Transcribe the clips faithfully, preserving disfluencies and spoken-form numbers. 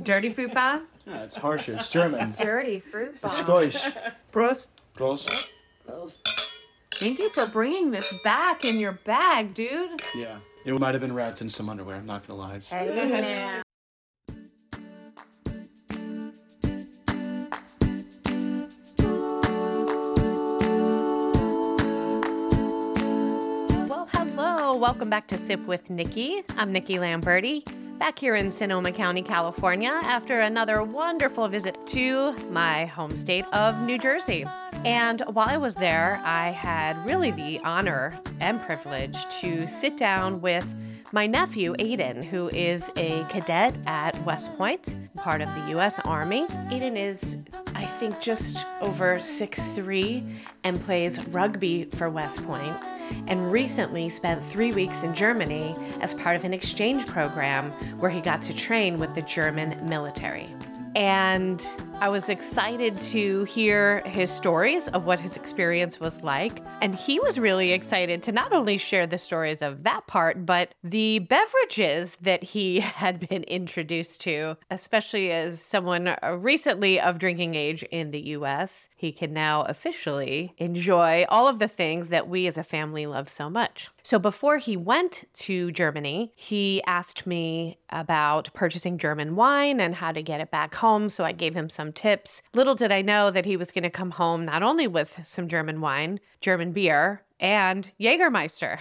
Dirty fruit bomb? Yeah, it's harsher. It's German. Dirty fruit bomb. It's Deutsch. Prost. Prost. Thank you for bringing this back in your bag, dude. Yeah. It might have been wrapped in some underwear. I'm not going to lie. It's... Hey, well, hello. Welcome back to Sip with Nikki. I'm Nikki Lamberti, back here in Sonoma County, California, after another wonderful visit to my home state of New Jersey. And while I was there, I had really the honor and privilege to sit down with my nephew, Aiden, who is a cadet at West Point, part of the U S Army. Aiden is, I think, just over six foot three and plays rugby for West Point, and recently spent three weeks in Germany as part of an exchange program where he got to train with the German military. And I was excited to hear his stories of what his experience was like. And he was really excited to not only share the stories of that part, but the beverages that he had been introduced to, especially as someone recently of drinking age in the U S. He can now officially enjoy all of the things that we as a family love so much. So before he went to Germany, he asked me about purchasing German wine and how to get it back home. So I gave him some tips. Little did I know that he was going to come home not only with some German wine, German beer, and Jägermeister.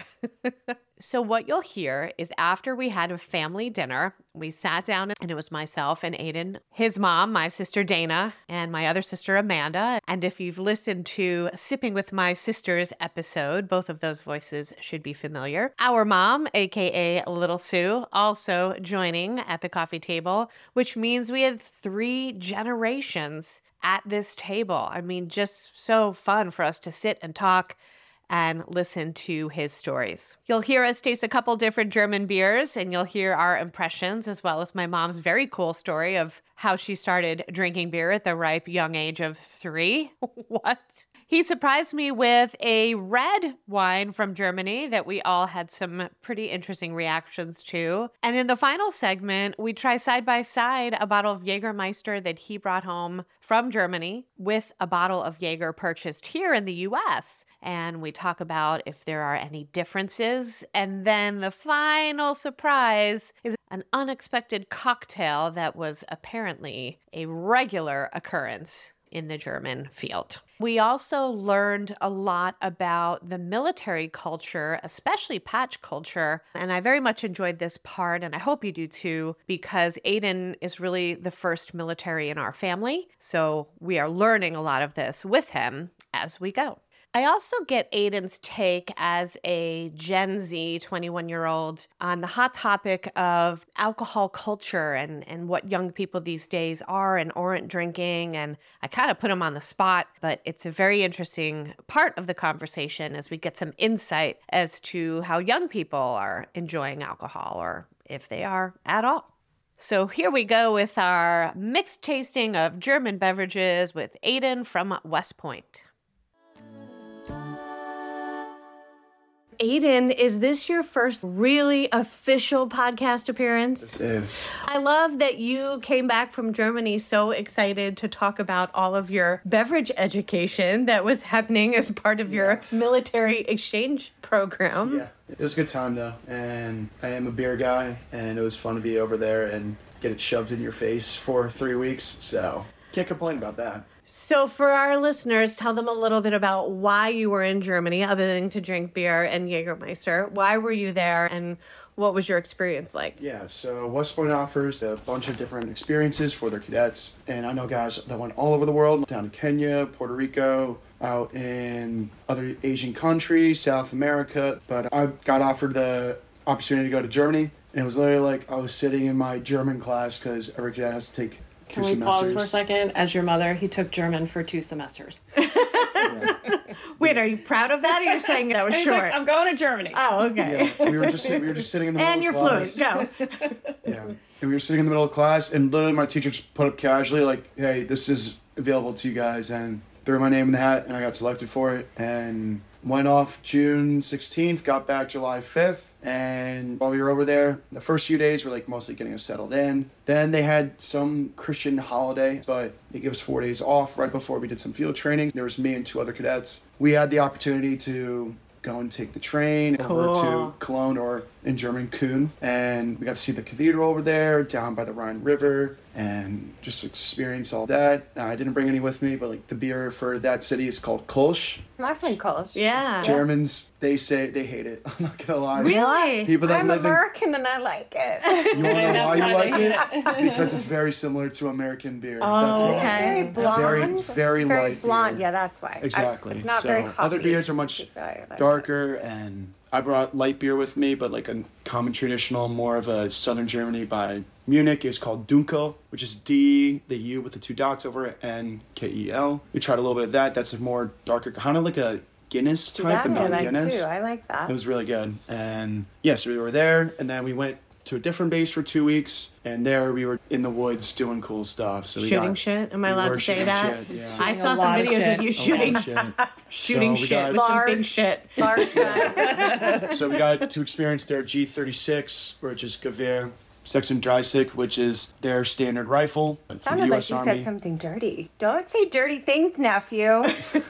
So what you'll hear is after we had a family dinner, we sat down and it was myself and Aiden, his mom, my sister Dana, and my other sister Amanda. And if you've listened to Sipping with My Sisters episode, both of those voices should be familiar. Our mom, aka Little Sue, also joining at the coffee table, which means we had three generations at this table. I mean, just so fun for us to sit and talk and listen to his stories. You'll hear us taste a couple different German beers, and you'll hear our impressions, as well as my mom's very cool story of how she started drinking beer at the ripe young age of three. What? He surprised me with a red wine from Germany that we all had some pretty interesting reactions to. And in the final segment, we try side by side a bottle of Jägermeister that he brought home from Germany with a bottle of Jäger purchased here in the U S. And we talk about if there are any differences. And then the final surprise is an unexpected cocktail that was apparently a regular occurrence in the German field. We also learned a lot about the military culture, especially patch culture, and I very much enjoyed this part, and I hope you do too, because Aiden is really the first military in our family, so we are learning a lot of this with him as we go. I also get Aiden's take as a Gen Z twenty-one-year-old on the hot topic of alcohol culture and, and what young people these days are and aren't drinking. And I kind of put him on the spot, but it's a very interesting part of the conversation as we get some insight as to how young people are enjoying alcohol, or if they are at all. So here we go with our mixed tasting of German beverages with Aiden from West Point. Aiden, is this your first really official podcast appearance? It is. I love that you came back from Germany so excited to talk about all of your beverage education that was happening as part of your yeah. military exchange program. Yeah, it was a good time though, and I am a beer guy, and it was fun to be over there and get it shoved in your face for three weeks, so can't complain about that. So for our listeners, tell them a little bit about why you were in Germany, other than to drink beer and Jägermeister. Why were you there, and what was your experience like? Yeah, so West Point offers a bunch of different experiences for their cadets. And I know guys that went all over the world, down to Kenya, Puerto Rico, out in other Asian countries, South America. But I got offered the opportunity to go to Germany. And it was literally like I was sitting in my German class because every cadet has to take Can two we semesters. pause for a second? As your mother, he took German for two semesters. Yeah. Wait, are you proud of that, or you're saying that was He's short? like, I'm going to Germany. Oh, okay. Yeah, we were just we were just sitting in the middle And of you're class. fluent. Go. Yeah, and we were sitting in the middle of class, and literally my teacher just put up casually like, "Hey, this is available to you guys," and threw my name in the hat, and I got selected for it. And Went off June sixteenth, got back July fifth, and while we were over there, the first few days were like mostly getting us settled in. Then they had some Christian holiday, but they gave us four days off right before we did some field training. There was me and two other cadets. We had the opportunity to go and take the train over Cool. to Cologne, or in German, Kuhn, and we got to see the cathedral over there, down by the Rhine River, and just experience all that. Now, I didn't bring any with me, but like the beer for that city is called Kolsch. I've been Kolsch. Yeah. Germans, they say they hate it. I'm not gonna lie. Really? People that I'm live American and I like it. in, you wanna know why you That's like funny. it? Because it's very similar to American beer. Oh, That's why. okay. Very It's blonde. very- it's very light blonde. beer. Yeah, that's why. I- Exactly. it's not So, very hoppy. other beers are much so I like darker, and I brought light beer with me, but like a common traditional, more of a southern Germany by Munich is called Dunkel, which is D, the U with the two dots over it, N K E L. We tried a little bit of that. That's a more darker, kind of like a Guinness it. type, That but I not like Guinness. too. I like that. It was really good. And yes, we were there, and then we went to a different base for two weeks, and there we were in the woods doing cool stuff. So we Shooting got, shit? Am I we allowed were to say shooting that? shit, yeah. I Shooting saw a some lot of videos shit. of you A shooting lot of shit. shooting So we shit got- with some Large- big shit. Large man. So we got to experience their G thirty-six, which is Gewehr, Section Dreisig, which is their standard rifle from the Sounded U like S you Army. said something dirty. Don't say dirty things, nephew.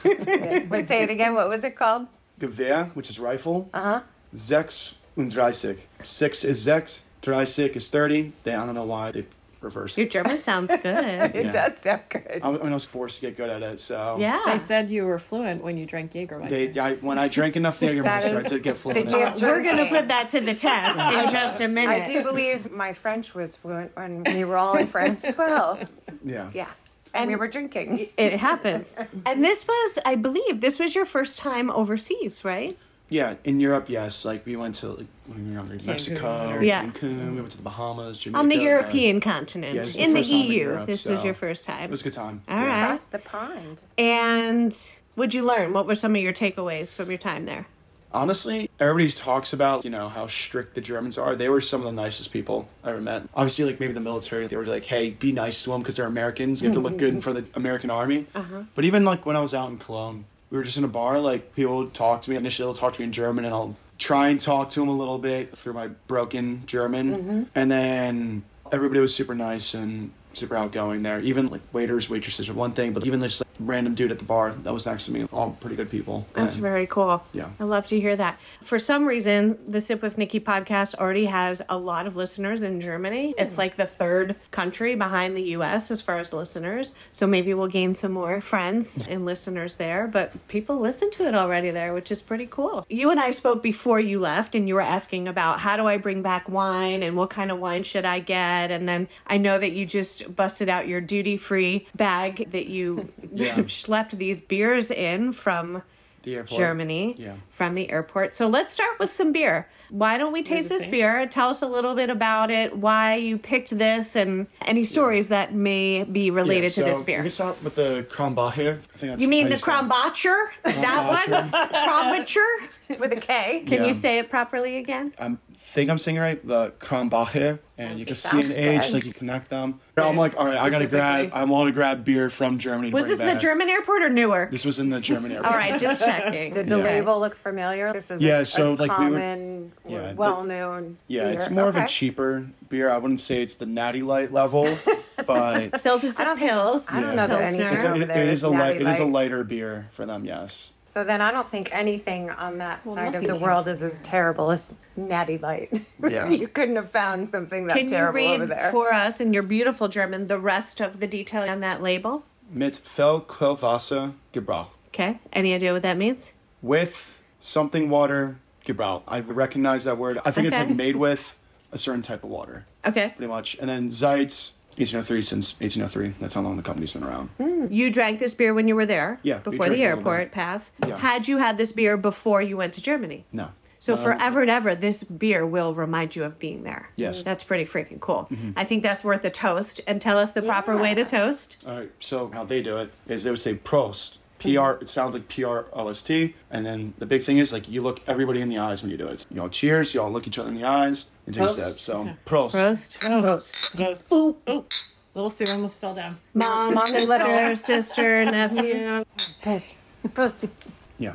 Wait, say it again. What was it called? Gewehr, which is rifle. Uh huh. Sechs und Dreisig. Six is Sechs, Dreisig is thirty. They, I don't know why they reverse Your it. German sounds good. It Yeah. does sound good. I, I mean, I was forced to get good at it, so Yeah. They said you were fluent when you drank Jägermeister. They, I, when I drank enough Jägermeister, That I is did get fluent. the at it. Jam- We're going to put that to the test in just a minute. I do believe my French was fluent when we were all in France as well. Yeah. Yeah. And, we were drinking. It happens. And this was, I believe, this was your first time overseas, right? Yeah, in Europe, yes. Like we went to like when we were younger, Mexico, Yeah. Cancun. We went to the Bahamas, Jamaica. On the uh, European continent, yeah, this is the in the first time in E U. Europe, This was so your first time. It was a good time. All Yeah. right. Across the pond. And what'd you learn? What were some of your takeaways from your time there? Honestly, everybody talks about, you know, how strict the Germans are. They were some of the nicest people I ever met. Obviously, like maybe the military, they were like, hey, be nice to them because they're Americans. You have to look good for the American army. Uh-huh. But even like when I was out in Cologne, we were just in a bar, like people would talk to me. Initially, they'll talk to me in German, and I'll try and talk to them a little bit through my broken German. Mm-hmm. And then everybody was super nice and super outgoing there. Even like waiters, waitresses are one thing, but even just like random dude at the bar that was next to me, all pretty good people. That's And- very cool. Yeah. I love to hear that. For some reason, the Sip with Nikki podcast already has a lot of listeners in Germany. It's like the third country behind the U S as far as listeners. So maybe we'll gain some more friends and listeners there. But people listen to it already there, which is pretty cool. You and I spoke before you left, and you were asking about how do I bring back wine and what kind of wine should I get? And then I know that you just busted out your duty-free bag that you Yeah. schlepped these beers in from The airport. Germany, Yeah. from the airport. So let's start with some beer. Why don't we taste the this same. beer? Tell us a little bit about it, why you picked this, and any stories that may be related Yeah, to this so beer. We can start with the Kronbacher. I think that's You mean how the say it. Krombacher? That one? Krombacher? With a K. Can Yeah. you say it properly again? I think I'm saying it right. The Kronbacher, and you can see Sounds an age, good. like you connect them. I'm like, all right, I gotta grab. Specifically. I want to grab beer from Germany. to Was bring this the back. German airport or Newark? This was in the German airport. All right, just checking. Did the Yeah. label look familiar? This is Yeah, a, so, a like, we were- common, yeah, the- well-known. Yeah, beer. it's more of a Okay. cheaper beer. I wouldn't say it's the Natty Light level, but Sells it I to don't think- pills. I don't Yeah. know that Pilsner. anything it's a, over it, there it is is a light. Natty It is a Light. lighter beer for them. Yes. So then I don't think anything on that Well, side of nothing the can. world is as terrible as Natty Light. Yeah. You couldn't have found something that Can you terrible over read there. for us in your beautiful German the rest of the detail on that label? Mit Feldquellwasser gebraucht. Okay. Any idea what that means? With something water gebraucht. I recognize that word. I think it's Okay. like made with a certain type of water, Okay. pretty much. And then Zeitz, eighteen oh three since eighteen oh three. That's how long the company's been around. You drank this beer when you were there. Yeah, we Before drank the a little airport pass. Yeah. Had you had this beer before you went to Germany? No. So Um, forever and ever, this beer will remind you of being there. Yes. That's pretty freaking cool. Mm-hmm. I think that's worth a toast. And tell us the proper way to toast. All right. So how they do it is they would say Prost. P R. It sounds like P R O S T. And then the big thing is like you look everybody in the eyes when you do it. You know, cheers. You all look each other in the eyes and take a Prost. step. So Prost. Roast. Gross. Gross. Ooh, ooh. Little Sue almost fell down. Mom, Mom, sister, little. sister, nephew. Prost. Prost. Yeah.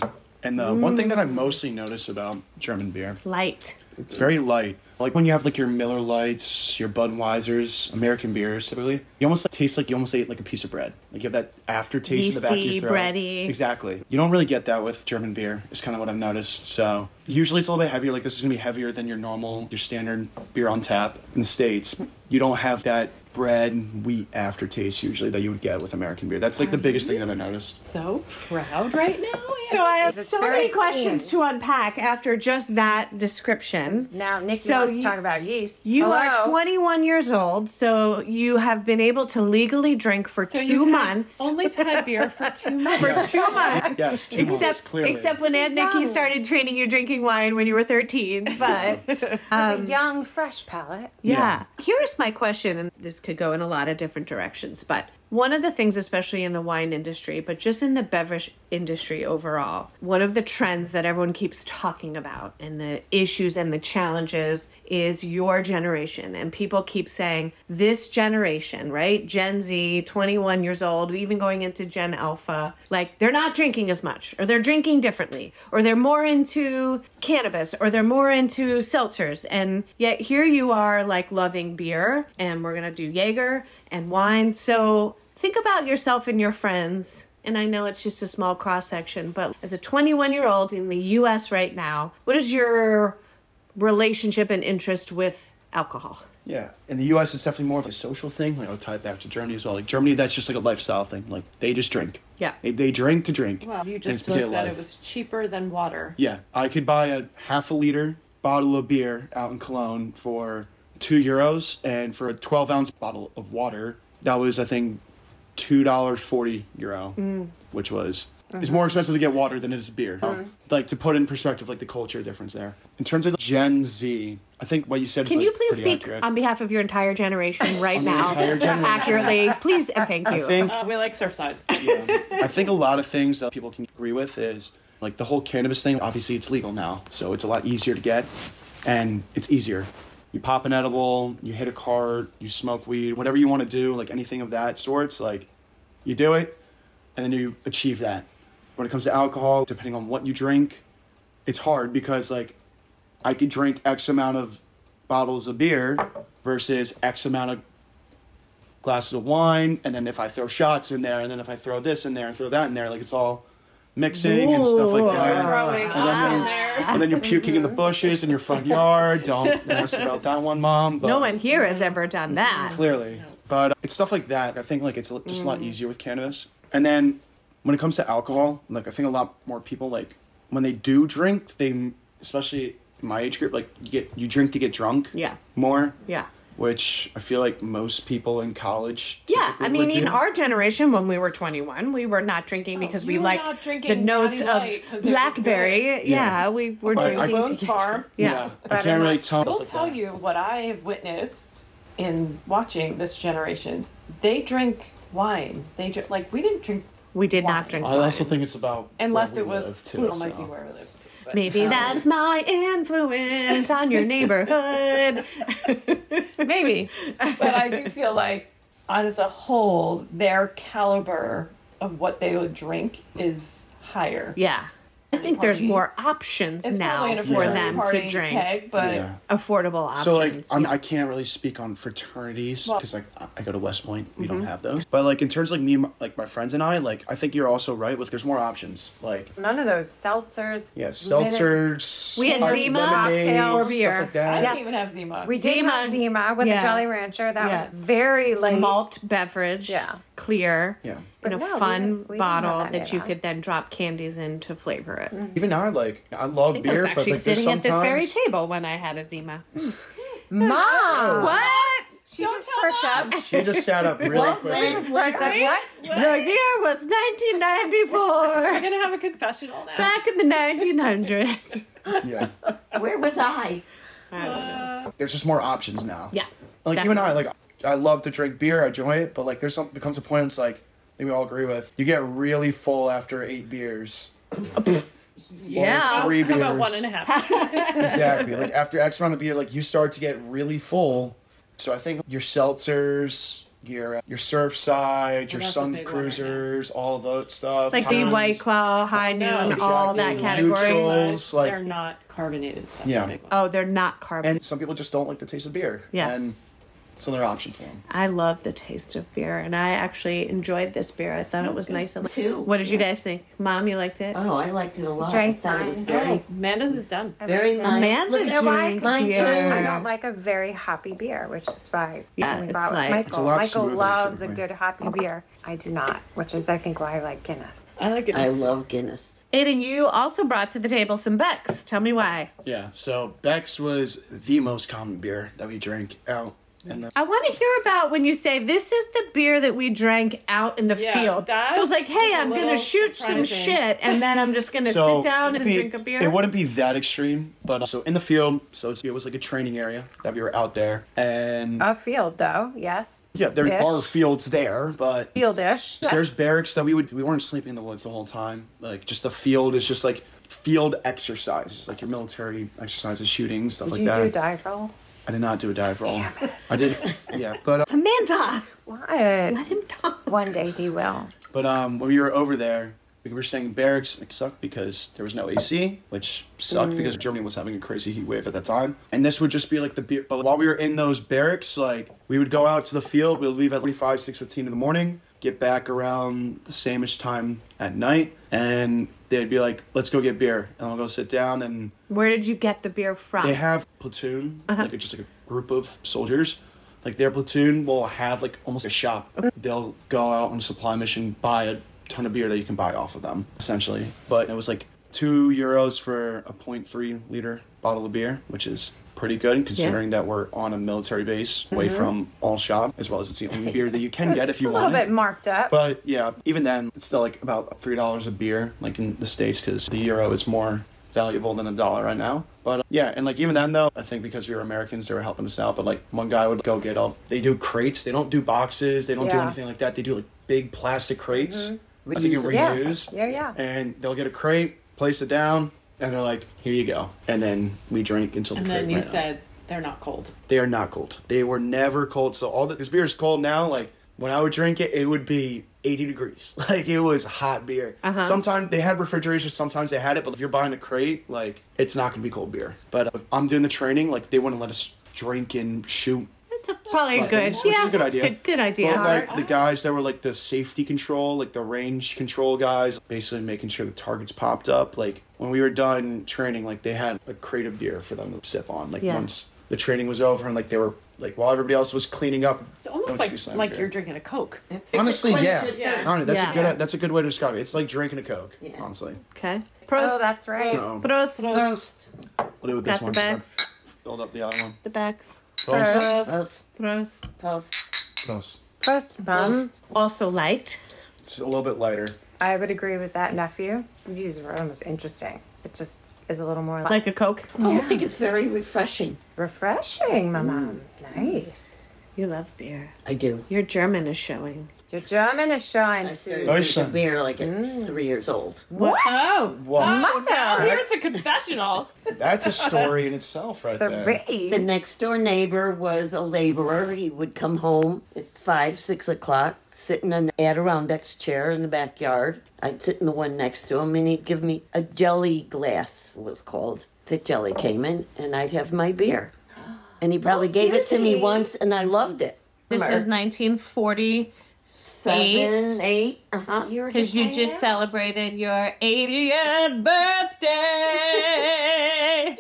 And the one thing that I mostly notice about German beer, Light. it's very light. Like when you have like your Miller Lights, your Budweisers, American beers typically, you almost like, taste like you almost ate like a piece of bread. Like you have that aftertaste in the back of Yeasty, your throat. bready. Exactly. You don't really get that with German beer. Is kind of what I've noticed. So usually it's a little bit heavier. Like this is gonna be heavier than your normal, your standard beer on tap in the States. You don't have that bread, wheat aftertaste usually that you would get with American beer. That's like the biggest thing that I noticed. So proud right now. So I have It's so very many questions to unpack after just that description. Now, Nikki So wants to you- talk about yeast. You Hello? are twenty-one years old, so you have been able to legally drink for So 2 you've had- months. only had beer for two months. Yes. Two months. Yes, two months, Except, clearly. except when Aunt Nikki young. started training you drinking wine when you were thirteen. But It's a young, fresh palate. yeah. Here's my question, and this could go in a lot of different directions, but one of the things, especially in the wine industry, but just in the beverage industry overall, one of the trends that everyone keeps talking about and the issues and the challenges is your generation. And people keep saying this generation, right? Gen Z, twenty-one years old, even going into Gen Alpha, like they're not drinking as much, or they're drinking differently, or they're more into cannabis, or they're more into seltzers. And yet here you are like loving beer, and we're going to do Jaeger and wine. So think about yourself and your friends. And I know it's just a small cross section, but as a twenty-one year old in the U S right now, what is your relationship and interest with alcohol? Yeah, in the U S it's definitely more of a social thing. Like I'll tie it back to Germany as well. Like Germany, that's just like a lifestyle thing. Like they just drink. Yeah. They, they drink to drink. Well, you And just it's the day listed of that life. it was cheaper than water. Yeah, I could buy a half a liter bottle of beer out in Cologne for two euros, and for a twelve ounce bottle of water, that was I think two dollars forty euro, Mm. which was it's more expensive to get water than it is beer. Like to put in perspective, like the culture difference there. In terms of Gen Z, I think what you said. Can is you like, please pretty speak accurate. on behalf of your entire generation right On the now entire generation. accurately? Please and thank you. I think Uh, we like Surfsides. I think a lot of things that people can agree with is like the whole cannabis thing. Obviously, it's legal now, so it's a lot easier to get, and it's easier. You pop an edible, you hit a cart, you smoke weed, whatever you want to do, like anything of that sorts, like you do it, and then you achieve that. When it comes to alcohol, depending on what you drink, it's hard because like I could drink X amount of bottles of beer versus X amount of glasses of wine, and then if I throw shots in there, and then if I throw this in there and throw that in there, like it's all mixing and stuff like that. Throwing And up then, in you're, there. and then you're puking in the bushes in your front yard. Don't ask about that one, Mom. But No one here has ever done that. clearly, but it's stuff like that. I think like it's just a lot easier with cannabis. And then when it comes to alcohol, like I think a lot more people like when they do drink, they especially in my age group, like you get you drink to get drunk. Yeah. More. Yeah. Which I feel like most people in college. Yeah, typically I mean, would in do. our generation, when we were twenty-one, we were not drinking because we you were liked not drinking the notes Natty of Light 'cause it was blackberry. good. Yeah, Yeah. we were But I- drinking. Boone's to- Farm. Yeah. I can't really tell. I stuff will like tell that. you what I have witnessed in watching this generation. They drink wine. They drink, like we didn't drink We did Wine. not drink. I also think it's about unless where it we was. live, too, Well, it might so. be where we live too. But, Maybe um, that's my influence on your neighborhood. maybe, but I do feel like, as a whole, their caliber of what they would drink is higher. Yeah. I think there's Party. more options It's now probably an for affordable them party to drink. keg, but Yeah. Affordable options. So like I'm, yeah. I can't really speak on fraternities Well- because like I- I go to West Point, we Mm-hmm. don't have those. But like in terms of like me, and my- like my friends and I, like I think you're also right with there's more options. Like None of those seltzers. yeah, minute- seltzers, We had hard Zima, lemonades, cocktail, stuff beer. like I that. didn't Yes. even have Zima. We did Zima. have Zima with Yeah. the Jolly Rancher. That Yeah. was very late. malt beverage. Yeah. Clear. Yeah. In But a no, we fun didn't- we didn't bottle have that, that you now. could then drop candies in to flavor it. Even now, like I love I think I beer, was but actually like there's sitting at this very sometimes- table when I had a Zima. Mom! What? She Don't just tell perked Mom. up. She just sat up really Well, quick. she just perked up. What? The year was nineteen We're ninety-four. gonna have a confessional now. Back in the nineteen hundreds. Yeah, Where was I? there's just more options now. Yeah. Like you and I, like I love to drink beer, I enjoy it, but like there's some becomes a point. It's like I think we all agree with. You get really full after eight beers. Yeah. Or three How beers. about one and a half? Exactly. Like after X amount of beer, like you start to get really full. So I think your seltzers, your your Surfside, your that's a Sun big one right now. Cruisers, all that stuff. Like the Highs. White Claw, High No, Noon, all that exactly. category. Neutrals, like- They're not carbonated. That's Yeah. a big one. Oh, they're not carbon. And some people just don't like the taste of beer. Yeah. And it's another option for them. I love the taste of beer, and I actually enjoyed this beer. I thought it was nice. And Too, what did you yes. guys think? Mom, you liked it? Oh, I liked it a lot. Drank I thought it was mine. very, Amanda's is done. very I mild. Amanda's Look at drink mine too. beer. I don't like a very hoppy beer, which is why Yeah, we it's bought like- Michael. It's a lot Michael smoother, loves a typically. good hoppy beer. I do not, which is I think why I like Guinness. I like it. I love Guinness. Aiden, you also brought to the table some Beck's. Tell me why. Yeah, so Beck's was the most common beer that we drank out in the I want to hear about when you say this is the beer that we drank out in the Yeah, field. that's So it's like, hey, a I'm going to little shoot some surprising. shit, and then I'm just going to So sit down it'd and be- drink a beer. It wouldn't be that extreme, but uh, so in the field, so it's, it was like a training area that we were out there, and A field, though, yes. yeah, there ish. are fields there, but Fieldish. there's barracks that we would we weren't sleeping in the woods the whole time. Like just the field is just like field exercise, like your military exercises, shooting stuff Did like you that. do dive roll? I did not do a dive roll. I did, yeah, but uh, Amanda, What? let him talk. One day he will. but um when we were over there. We were saying barracks it sucked because there was no A C, which sucked because Germany was having a crazy heat wave at that time. And this would just be like the beer. But while we were in those barracks, like we would go out to the field. We'd leave at forty-five, six fifteen in the morning, get back around the same-ish time at night, and they'd be like, "Let's go get beer," and I'll go sit down. And Where did you get the beer from? they have platoon, like a, just like a group of soldiers. Like their platoon will have like almost a shop. They'll go out on a supply mission, buy a ton of beer that you can buy off of them, essentially. But it was like two euros for a point three liter bottle of beer, which is pretty good considering that we're on a military base away from all shop, as well as it's the only beer that you can get if you A little want bit it. marked up. But yeah, even then, it's still like about three dollars a beer, like in the States, because the euro is more valuable than a dollar right now. But uh, yeah, and like even then though, I think because we were Americans, they were helping us out. But like one guy would go get all, they do crates, they don't do boxes, they don't do Yeah. anything like that. They do like big plastic crates. I think you Reusable. Yeah. reuse. Yeah, yeah. And they'll get a crate, place it down, and they're like, here you go. And then we drink until And the then crate you ran out. said they're not cold. They are not cold. They were never cold. So all that this beer is cold now. Like when I would drink it, it would be eighty degrees. Like it was hot beer. Uh-huh. Sometimes they had refrigeration. Sometimes they had it. But if you're buying a crate, like it's not gonna be cold beer. But if I'm doing the training, like they wouldn't let us drink and shoot. It's a, probably Like, good. which is Yeah, a good that's idea. Good, good idea. But like the guys that were like the safety control, like the range control guys, basically making sure the targets popped up. Like when we were done training, like they had a crate of beer for them to sip on. Like Yeah. once the training was over and like they were like while everybody else was cleaning up. It's almost don't like you slam like beer. you're drinking a Coke. Honestly, yeah. Yeah. Honestly, that's Yeah. a good that's a good way to describe it. It's like drinking a Coke. Yeah. Honestly, Okay. Prost. Oh, that's right. No. Prost. Prost. we'll do it with Got this the one. bags. Build up the other one. The Beck's. Prost. Prost. Prost. Prost. Prost. Prost. Prost, Mom. Also light. It's a little bit lighter. I would agree with that, nephew. Views are almost interesting. It just is a little more like Like a Coke. I think it's very refreshing. refreshing, Mama. Nice. You love beer. I do. Your German is showing. Your German is showing I started too. Nice. drinking beer like at three years old. What? Oh, Whoa. oh now here's the confessional. That's a story in itself, right there. Three. The next door neighbor was a laborer. He would come home at five, six o'clock, sit in an Adirondack chair in the backyard. I'd sit in the one next to him, and he'd give me a jelly glass, it was called. The jelly came in, and I'd have my beer. And he probably gave it to me once, and I loved it. This is nineteen forty-eight. Seven, eight. Uh-huh. Because you just celebrated your eightieth birthday.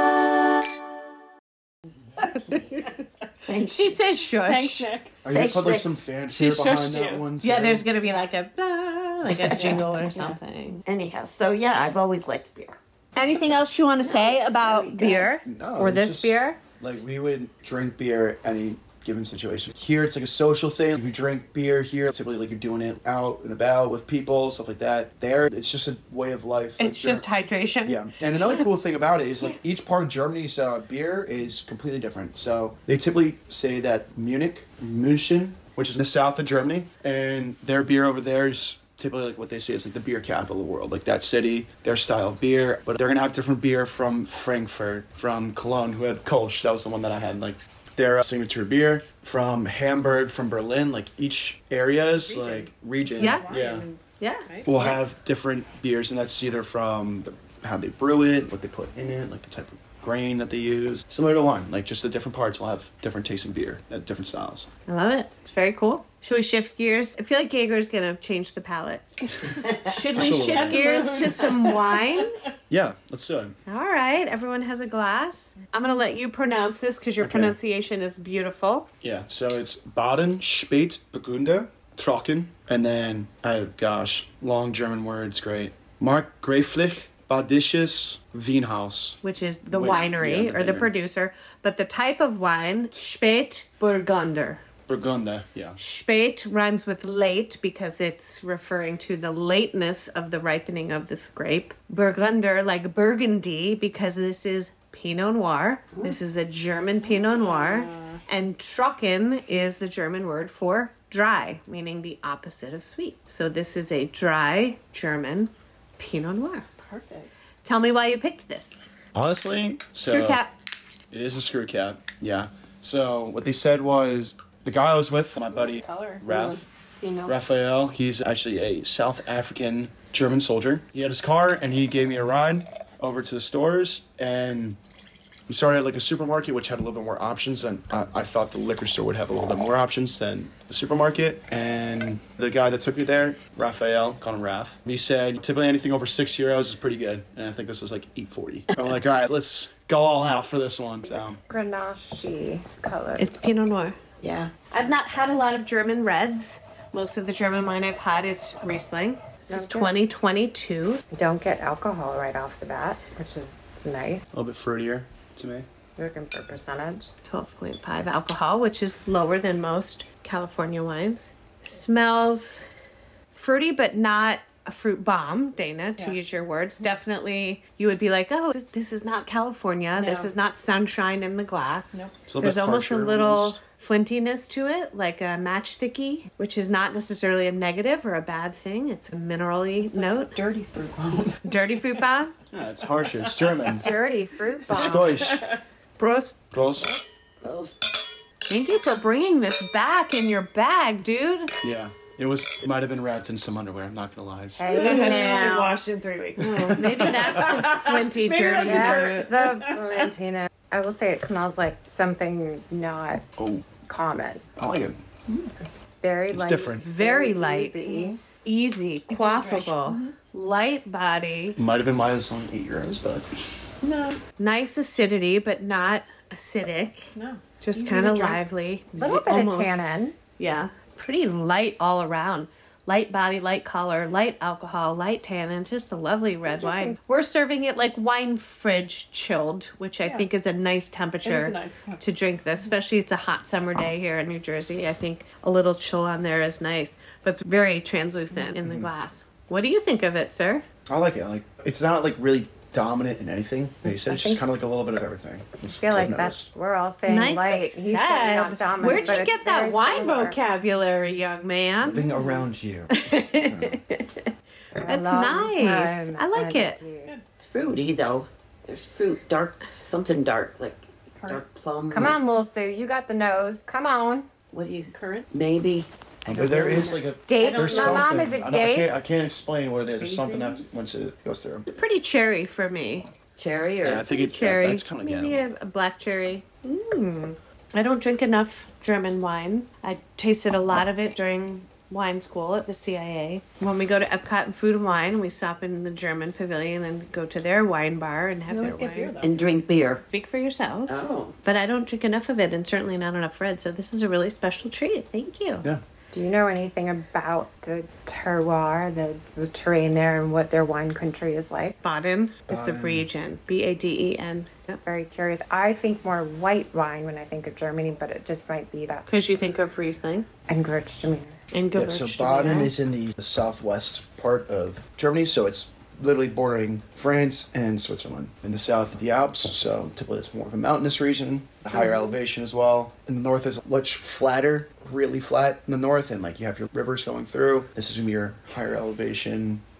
Thanks. She says shush. Thanks, Nick. Are you gonna Thanks, put like Rick. some fanfare She behind shushed that you. one? Yeah, too? there's gonna be like a blah, like a jingle or something. Anyhow, so yeah, I've always liked beer. Anything else you want to say it's about very good. beer No, or it's this just- beer? Like we would drink beer any given situation. Here it's like a social thing. If you drink beer here, typically like you're doing it out and about with people, stuff like that. There, it's just a way of life. It's Like, just hydration. yeah. And another cool thing about it is like each part of Germany's uh, beer is completely different. So they typically say that Munich, München, which is in the south of Germany, and their beer over there is typically like what they say is like the beer capital of the world. Like that city, their style of beer. But they're gonna have different beer from Frankfurt, from Cologne, who had Kolsch. That was the one that I had like their uh, signature beer. From Hamburg, from Berlin, like each areas, like region. Yeah. Yeah. Yeah. We'll have different beers, and that's either from the, how they brew it, what they put in it, like the type of grain that they use. Similar to wine, like just the different parts will have different tasting beer at different styles. I love it. It's very cool. Should we shift gears? I feel like Jaeger's gonna change the palate. Should we Absolutely. shift gears to some wine? Yeah, let's do it. All right, everyone has a glass. I'm gonna let you pronounce this because your Okay. pronunciation is beautiful. Yeah, so it's Baden, Spät, Burgunder, Trocken, and then, oh gosh, long German words, great. Markgräflich, Badisches, Weinhaus. Which is the Wine- winery yeah, the or the vineyard. producer, but the type of wine, Spät Burgunder. Burgunder, yeah. Spät rhymes with late because it's referring to the lateness of the ripening of this grape. Burgunder, like Burgundy, because this is Pinot Noir. This is a German Pinot Noir. And Trocken is the German word for dry, meaning the opposite of sweet. So this is a dry German Pinot Noir. Perfect. Tell me why you picked this. Honestly, so Screw cap. it is a screw cap, yeah. So what they said was, the guy I was with, my buddy, Color. Raf, You know. Raphael, he's actually a South African German soldier. He had his car and he gave me a ride over to the stores, and we started at like a supermarket which had a little bit more options, and I, I thought the liquor store would have a little bit more options than the supermarket. And the guy that took me there, Raphael, call him Raf, he said typically anything over six euros is pretty good, and I think this was like eight forty. I'm like, all right, let's go all out for this one. So Grenache color. It's Pinot Noir. Yeah. I've not had a lot of German reds. Most of the German wine I've had is Riesling. This is Okay. twenty twenty-two. Don't get alcohol right off the bat, which is nice. a little bit fruitier to me. Looking for percentage. twelve point five alcohol, which is lower than most California wines. Smells fruity, but not a fruit bomb, Dana, to Yeah. use your words. Definitely, you would be like, oh, this, this is not California. This No. is not sunshine in the glass. Nope. It's a little There's bit almost a harsher, little almost. flintiness to it, like a matchsticky, which is not necessarily a negative or a bad thing. It's a minerally note. Dirty fruit bomb. Dirty fruit bomb. Yeah, it's harsher. It's German. Dirty fruit bomb. It's Deutsch. Prost. Prost. Well, Thank you for bringing this back in your bag, dude. Yeah. It was. It might have been wrapped in some underwear. I'm not gonna lie. Hey Been now. washed in three weeks. Oh, maybe that's the flinty, Maybe dirty that's note. The Valentina. I will say it smells like something not Oh, common. I like it. It's very It's light. different. Very light. Easy. Easy, quaffable, light body, Might have been why it was only eight euros, but No, nice acidity, but not acidic. no. Just Easy kind to of drink. lively. A little bit Almost- of tannin. Yeah, pretty light all around. Light body, light color, light alcohol, light tannin. Just a lovely red wine. interesting. We're serving it like wine fridge chilled, which I Yeah. think is a nice temperature It is a nice temp- to drink this. Especially it's a hot summer day here in New Jersey. I think a little chill on there is nice, but it's very translucent in the glass. What do you think of it, sir? I like it. Like it's not like really dominant in anything. You said it's just think- kind of like a little bit of everything. I feel like that's we're all saying Nice light. He's saying said. not dominant, Where'd but you it's get that very wine similar. vocabulary, young man? living around you. For a That's long nice. time, I like it. you. it's fruity though. There's fruit, dark, something dark, like dark plum. Come on, little Sue. You got the nose. Come on. What do you? Currant. Maybe. But there is like a Dates. there's My something. mom, is I, it don't- I can't. I dates? can't explain what it is. There's something that once it goes through. Pretty cherry for me. Cherry or Yeah, I think it's Cherry. that's kind of Maybe yeah. a, a black cherry. Mm. I don't drink enough German wine. I tasted a lot of it during wine school at the C I A. When we go to Epcot and Food and Wine, we stop in the German pavilion and go to their wine bar and have You their always get beer wine. though. and drink beer. Speak for yourselves. Oh. But I don't drink enough of it and certainly not enough red, so this is a really special treat. Thank you. Yeah. Do you know anything about the terroir, the, the terrain there, and what their wine country is like? Baden is the Baden. region. B A D E N. Very curious. I think more white wine when I think of Germany, but it just might be that. Because you think of Riesling And Gewürztraminer. and Yeah, so Baden is in the, the southwest part of Germany, so it's literally bordering France and Switzerland. In the south of the Alps, so typically it's more of a mountainous region, the higher elevation as well. In the north is much flatter, really flat in the north, and like you have your rivers going through. This is gonna be your higher elevation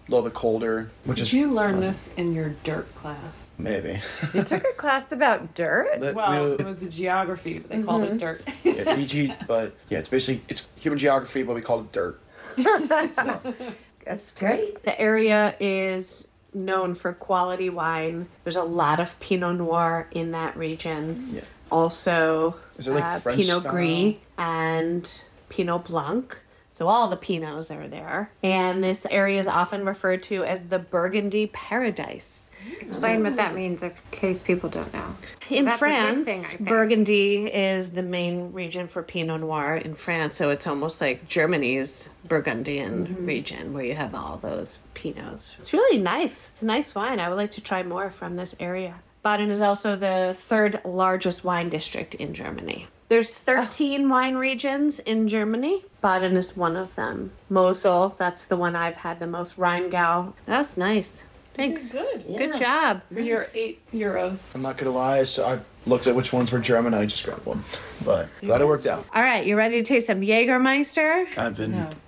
a little bit colder, which Did is you learn this in your dirt class? maybe. You took a class about dirt? That Well, really- it was a geography, but they called it dirt. yeah, P G, but yeah, it's basically it's human geography, but we call it dirt. So, That's great. The area is known for quality wine. There's a lot of Pinot Noir in that region. yeah. Also, Is it like uh, French Pinot style? Gris and Pinot Blanc. So all the Pinots are there. And this area is often referred to as the Burgundy Paradise. Explain what that means in case people don't know. In That's a big France, thing, I think. Burgundy is the main region for Pinot Noir in France. So it's almost like Germany's Burgundian Mm-hmm. region where you have all those Pinots. It's really nice. It's a nice wine. I would like to try more from this area. Baden is also the third largest wine district in Germany. There's thirteen wine regions in Germany. Baden is one of them. Mosel, that's the one I've had the most. Rheingau. That's nice. Thanks. Good. Good Yeah. job. For your eight euros. I'm not gonna lie, so I looked at which ones were German. I just grabbed one, but glad it worked out. All right, you ready to taste some Jägermeister? I've been No.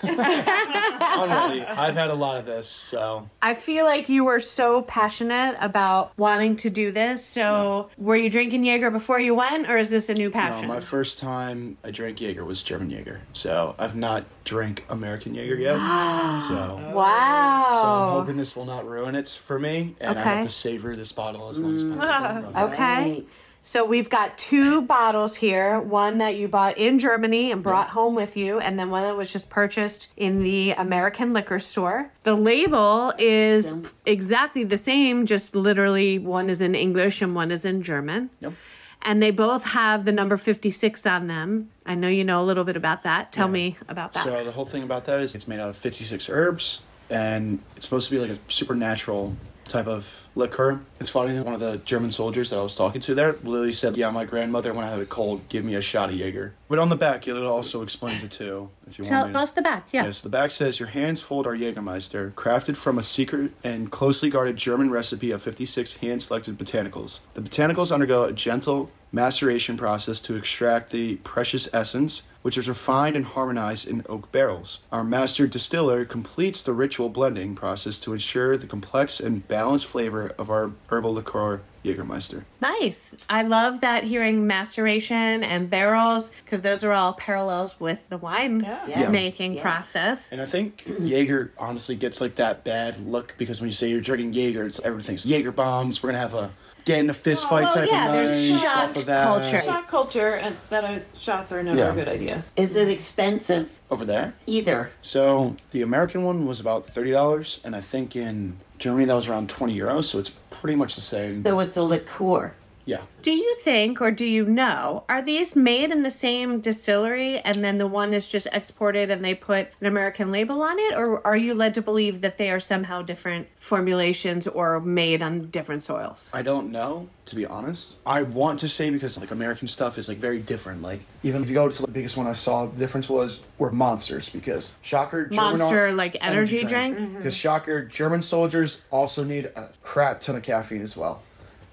already. I've had a lot of this, so I feel like you were so passionate about wanting to do this. So, were you drinking Jaeger before you went, or is this a new no, passion? my first time I drank Jaeger was German Jaeger. So I've not drank American Jaeger yet. so wow. so I'm hoping this will not ruin it for me, and I Okay. have to savor this bottle as long as possible. But- Okay. Right. So we've got two bottles here. One that you bought in Germany and brought home with you, and then one that was just purchased in the American liquor store. The label is exactly the same, just literally one is in English and one is in German. Yep. And they both have the number fifty-six on them. I know you know a little bit about that. Tell me about that. So the whole thing about that is it's made out of fifty-six herbs, and it's supposed to be like a supernatural type of liquor. It's funny, one of the German soldiers that I was talking to there literally said, yeah, my grandmother, when I have a cold, give me a shot of Jaeger. But on the back, it also explains it too, if you Tell want me to. us the back, yeah. Yes, the back says, your hands hold our Jägermeister, crafted from a secret and closely guarded German recipe of fifty-six hand-selected botanicals. The botanicals undergo a gentle maceration process to extract the precious essence, which is refined and harmonized in oak barrels. Our master distiller completes the ritual blending process to ensure the complex and balanced flavor of our herbal liqueur, Jägermeister. Nice. I love that hearing maceration and barrels because those are all parallels with the wine Yeah. Yes, making yes. process. And I think Jaeger honestly gets like that bad look because when you say you're drinking Jaeger, it's everything's Jaeger bombs. We're gonna have a get in a fist fight well, type yeah, of there's night, shot stuff of that. culture. Shot culture and that is, shots are never Yeah. a good idea. Is it expensive? Over there. Either. So the American one was about thirty dollars, and I think in Germany that was around twenty euros. So it's pretty much the same. So it's a liqueur. Yeah. Do you think, or do you know, are these made in the same distillery and then the one is just exported and they put an American label on it? Or are you led to believe that they are somehow different formulations or made on different soils? I don't know, to be honest. I want to say because like American stuff is like very different. Like even if you go to the biggest one I saw, the difference was were monsters because shocker German Monster, al- like energy drink? Because shocker German soldiers also need a crap ton of caffeine as well.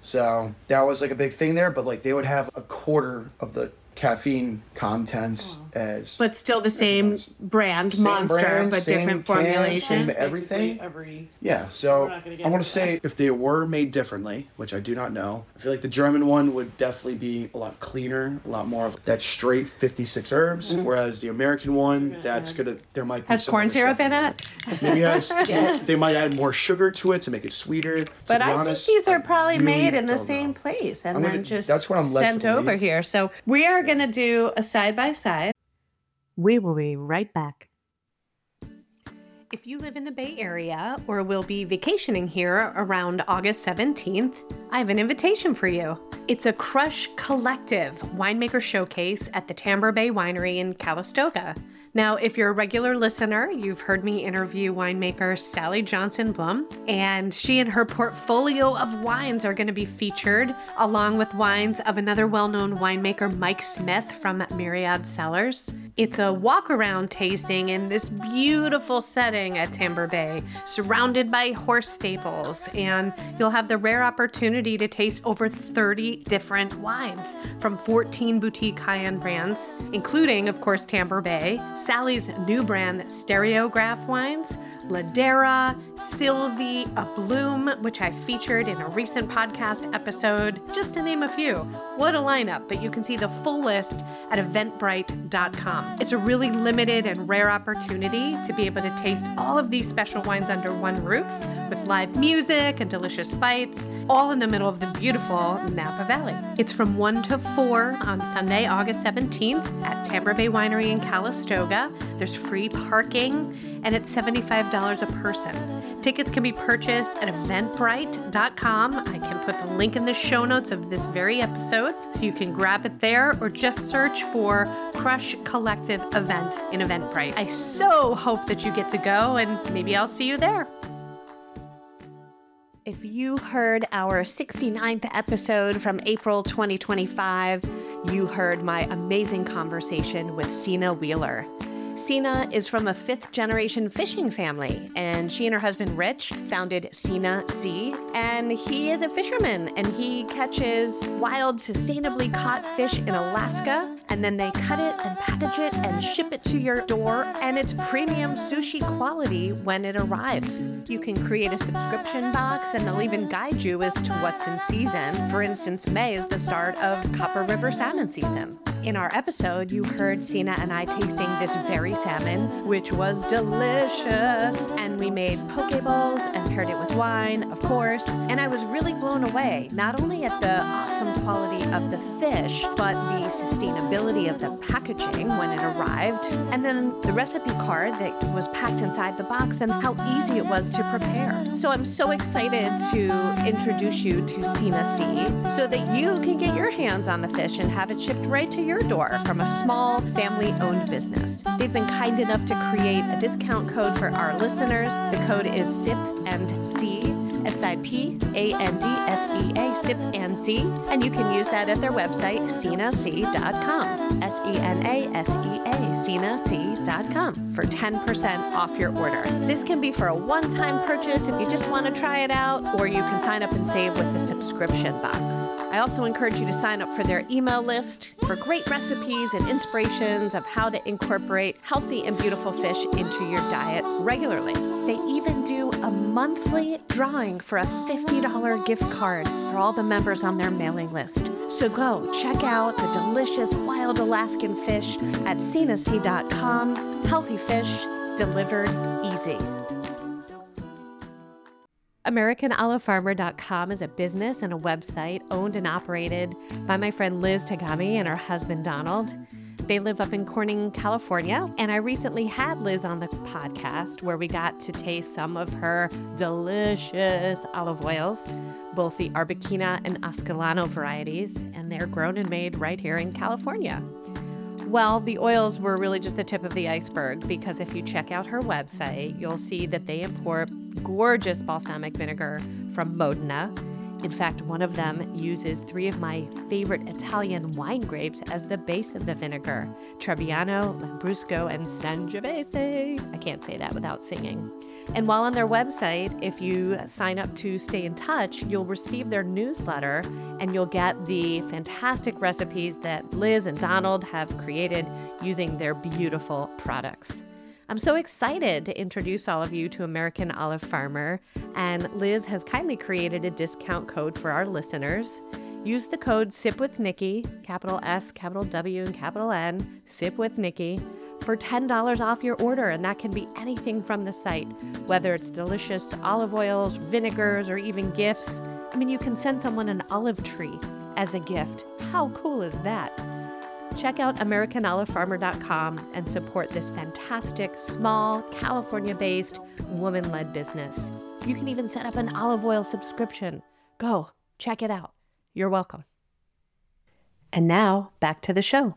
So that was like a big thing there, but like they would have a quarter of the caffeine contents as But still the same brand, Same Monster, brand, but same different can, formulation. same everything. Basically Every yeah. So We're not gonna get I want into to say if they were made differently, which I do not know, I feel like the German one would definitely be a lot cleaner, a lot more of that straight fifty-six herbs, whereas the American one, that's gonna there might be Has some corn other syrup stuff in there. it? Maybe has, they might add more sugar to it to make it sweeter. To But be I honest, think these are I probably really made in the don't same know. place and I'm then gonna- just that's what I'm led to sent over believe. here. So we are going to do a side by side. We will be right back. If you live in the Bay Area or will be vacationing here around August seventeenth, I have an invitation for you. It's a Crush Collective winemaker showcase at the Tamber Bay Winery in Calistoga. Now, if you're a regular listener, you've heard me interview winemaker Sally Johnson Blum, and she and her portfolio of wines are going to be featured along with wines of another well-known winemaker, Mike Smith from Myriad Cellars. It's a walk-around tasting in this beautiful setting at Tamber Bay, surrounded by horse stables, and you'll have the rare opportunity to taste over thirty different wines from fourteen boutique high-end brands, including, of course, Tamber Bay, Sally's new brand, Stereograph Wines, Ladera, Sylvie, A Bloom, which I featured in a recent podcast episode, just to name a few. What a lineup, but you can see the full list at eventbrite dot com. It's a really limited and rare opportunity to be able to taste all of these special wines under one roof with live music and delicious bites, all in the middle of the beautiful Napa Valley. It's from one to four on Sunday, August seventeenth at Tamber Bay Winery in Calistoga. There's free parking, and it's seventy-five dollars a person. Tickets can be purchased at eventbrite dot com. I can put the link in the show notes of this very episode, so you can grab it there or just search for Crush Collective Event in Eventbrite. I so hope that you get to go, and maybe I'll see you there. If you heard our sixty-ninth episode from April twenty twenty-five, you heard my amazing conversation with Sina Wheeler. Sina is from a fifth-generation fishing family, and she and her husband Rich founded Sina Sea, and he is a fisherman, and he catches wild, sustainably caught fish in Alaska, and then they cut it and package it and ship it to your door, and it's premium sushi quality when it arrives. You can create a subscription box, and they'll even guide you as to what's in season. For instance, May is the start of Copper River salmon season. In our episode, you heard Sina and I tasting this very salmon, which was delicious. And we made poke bowls and paired it with wine, of course. And I was really blown away, not only at the awesome quality of the fish, but the sustainability of the packaging when it arrived. And then the recipe card that was packed inside the box and how easy it was to prepare. So I'm so excited to introduce you to Sina Sea so that you can get your hands on the fish and have it shipped right to your door from a small family-owned business. They've been kind enough to create a discount code for our listeners. The code is S I P and C, S I P A N D S E A, S I P and C, and you can use that at their website, sina sea dot com, S E N A S E A, sina sea dot com, for ten percent off your order. This can be for a one-time purchase if you just want to try it out, or you can sign up and save with the subscription box. I also encourage you to sign up for their email list for great recipes and inspirations of how to incorporate healthy and beautiful fish into your diet regularly. They even do a monthly drawing for a fifty dollars gift card for all the members on their mailing list. So go check out the delicious wild Alaskan fish at sina sea dot com. Healthy fish delivered easy. American Olive Farmer dot com is a business and a website owned and operated by my friend Liz Tagami and her husband Donald. They live up in Corning, California, and I recently had Liz on the podcast where we got to taste some of her delicious olive oils, both the Arbequina and Ascalano varieties, and they're grown and made right here in California. Well, the oils were really just the tip of the iceberg, because if you check out her website, you'll see that they import gorgeous balsamic vinegar from Modena. In fact, one of them uses three of my favorite Italian wine grapes as the base of the vinegar: Trebbiano, Lambrusco, and Sangiovese. I can't say that without singing. And while on their website, if you sign up to stay in touch, you'll receive their newsletter, and you'll get the fantastic recipes that Liz and Donald have created using their beautiful products. I'm so excited to introduce all of you to American Olive Farmer, and Liz has kindly created a discount code for our listeners. Use the code SIPWithNikki, capital S, capital W, and capital N, SIPWithNikki, for ten dollars off your order, and that can be anything from the site, whether it's delicious olive oils, vinegars, or even gifts. I mean, you can send someone an olive tree as a gift. How cool is that? Check out American Olive Farmer dot com and support this fantastic, small, California-based, woman-led business. You can even set up an olive oil subscription. Go, check it out. You're welcome. And now, back to the show.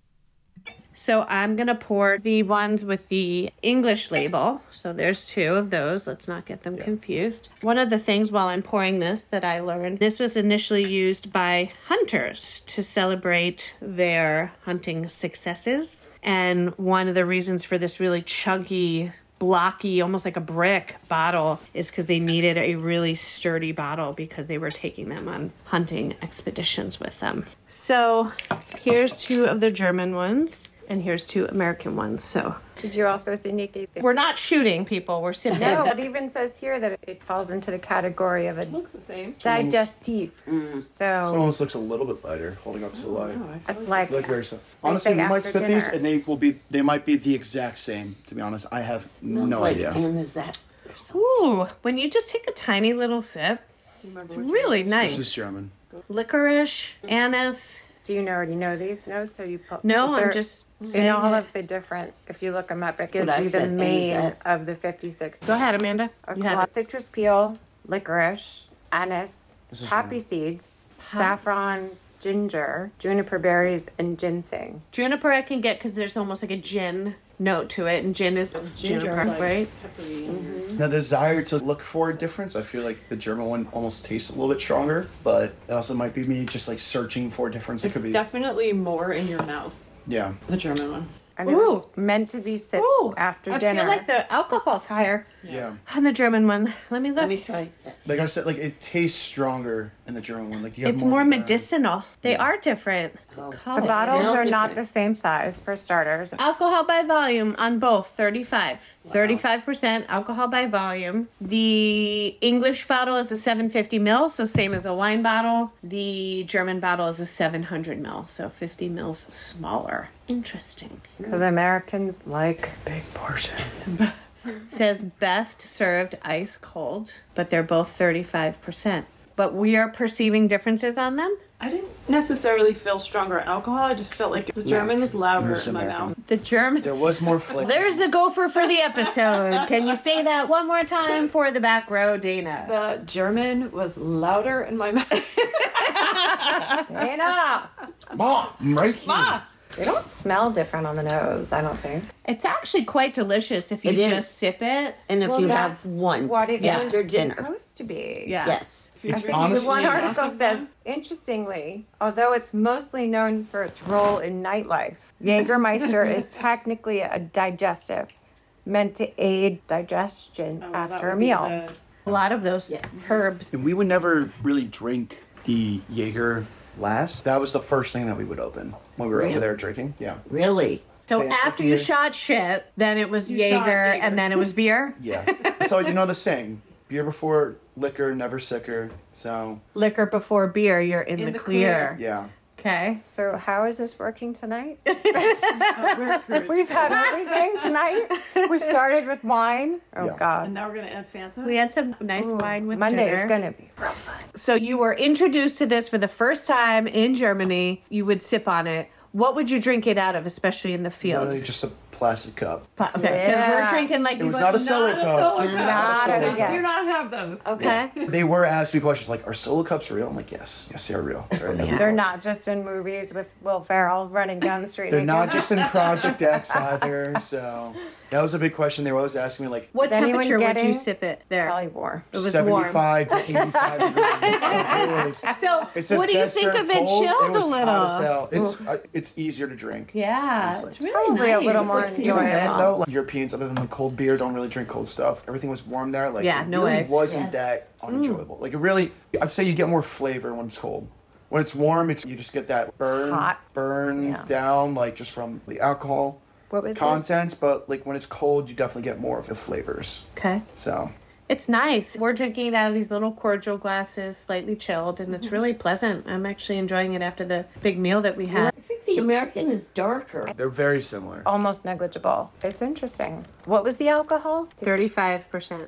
So I'm going to pour the ones with the English label. So there's two of those. Let's not get them confused. One of the things while I'm pouring this that I learned, this was initially used by hunters to celebrate their hunting successes. And one of the reasons for this really chunky, blocky, almost like a brick bottle is because they needed a really sturdy bottle because they were taking them on hunting expeditions with them. So here's two of the German ones. and here's two American ones. So Did you also see, Nikki? we're not shooting people. We're sipping. No, it even says here that it falls into the category of a Looks the same. digestif. It So almost looks a little bit lighter, holding up to the light. it's like, They look very similar. They Honestly, say we might after sip these, dinner. and they will be. They might be the exact same. To be honest, I have Smells no like idea. anisette or something. Ooh, when you just take a tiny little sip, it's really nice. This is German. Licorice, anise. do you already know these notes, or you put? No, is I'm there- just in saying all it. of the different. If you look them up, it gives what I you the said, main anisette. of the fifty-six. Go ahead, Amanda. You have it. Citrus peel, licorice, anise, This is poppy seeds, saffron, ginger, juniper berries, and ginseng. Juniper I can get because there's almost like a gin note to it, and gin is juniper, like right? peppery. Now, the desire to look for a difference, I feel like the German one almost tastes a little bit stronger, but it also might be me just like searching for a difference. It It's could be, definitely more in your mouth. yeah. The German one. And it was meant to be sipped Ooh, after I dinner. feel like the alcohol's higher Yeah. on the German one. Let me look. Let me try that. Like I said, like it tastes stronger in the German one. Like you have It's more, more of a burn. medicinal. They are different. Oh. the Colors. bottles Smell are not different. the same size for starters. Alcohol by volume on both, thirty-five. thirty-five percent alcohol by volume. The English bottle is a seven fifty mil, so same as a wine bottle. The German bottle is a seven hundred mil, so fifty mils smaller. Interesting. Because Americans like big portions. It says best served ice cold, but they're both thirty-five percent. But we are perceiving differences on them. I didn't necessarily feel stronger alcohol. I just felt like the German was louder Miss in my American. mouth. The German. There was more flavor. There's the gopher for the episode. Can you say that one more time for the back row, Dana? The German was louder in my mouth. Dana! Mom, I'm right here. They don't smell different on the nose, I don't think. It's actually quite delicious if you It is. just sip it. And if Well, you have that's one what it after was dinner. supposed to be. Yeah. Yes. It's I think honestly, the one article says, interestingly, although it's mostly known for its role in nightlife, Jägermeister is technically a digestive, meant to aid digestion Oh, that after a would be meal. the- A lot of those Yes. herbs. we would never really drink the Jaeger last. That was the first thing that we would open when we were Really? over there drinking. Yeah. Really? So Fancy after you beer. shot shit, then it was You Jaeger, shot Jaeger. and then it was beer. Yeah. So you know the saying, beer before liquor, never sicker. So Liquor before beer, you're in, In the, the clear. clear. yeah. Okay. So how is this working tonight? We're screwed. We've had everything tonight. We started with wine. Oh Yeah. And God. now we're gonna add Fanta. We had some nice wine with Monday dinner. is gonna be real fun. So you were introduced to this for the first time in Germany. You would sip on it. What would you drink it out of, especially in the field? Literally just a plastic cup. Okay, because we're Yeah. drinking like It these. was not a solo Not a cup. solo It was cup. Not solo a- cup. yes. Do not have those. Okay. They were asking me questions like, are solo cups real? I'm like, yes. Yes, they are real. They're, They're not just in movies with Will Ferrell running down the street. They're like, not just in Project X either. So that was a big question. They were always asking me like, What Is anyone temperature would you getting- sip it there? probably warm. It was warm. seventy-five to eighty-five degrees. So it was- So it says what do you best think served of it cold. chilled It was a hot as little? hell. It's uh, it's easier to drink. Yeah, It's it's like- really Probably nice. a little more Even Even then, enjoyable. though, like Europeans, other than the cold beer, don't really drink cold stuff. Everything was warm there. Like, Yeah, it no really ice. wasn't Yes. that unenjoyable. Like, it really, I'd say you get more flavor when it's cold. When it's warm, it's you just get that burn, Hot. burn Yeah. down, like just from the alcohol What was it? contents. But like when it's cold, you definitely get more of the flavors. Okay. So It's nice. We're drinking it out of these little cordial glasses, slightly chilled, and it's really pleasant. I'm actually enjoying it after the big meal that we had. I think the American is darker. they're very similar. Almost negligible. It's interesting. What was the alcohol? thirty-five percent.